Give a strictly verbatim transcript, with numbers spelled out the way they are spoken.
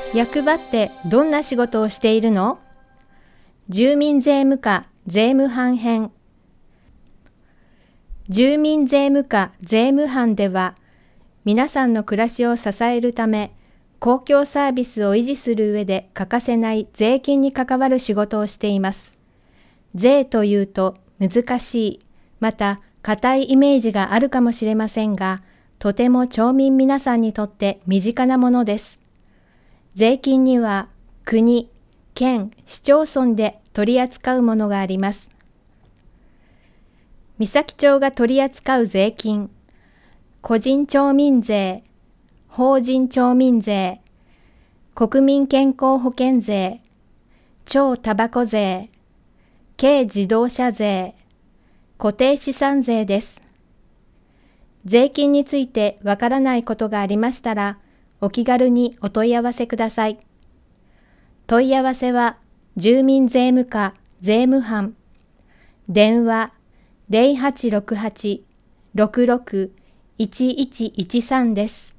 役場ってどんな仕事をしているの？住民税務課税務班編。住民税務課税務班では、皆さんの暮らしを支えるため、公共サービスを維持する上で欠かせない税金に関わる仕事をしています。税というと難しい、また固いイメージがあるかもしれませんが、とても町民皆さんにとって身近なものです。税金には国、県、市町村で取り扱うものがあります。三崎町が取り扱う税金、個人町民税、法人町民税、国民健康保険税、町たばこ税、軽自動車税、固定資産税です。税金についてわからないことがありましたら、お気軽にお問い合わせください。問い合わせは、住民税務課税務班、電話ゼロはちろくはち ろくろく いちいちいちさんです。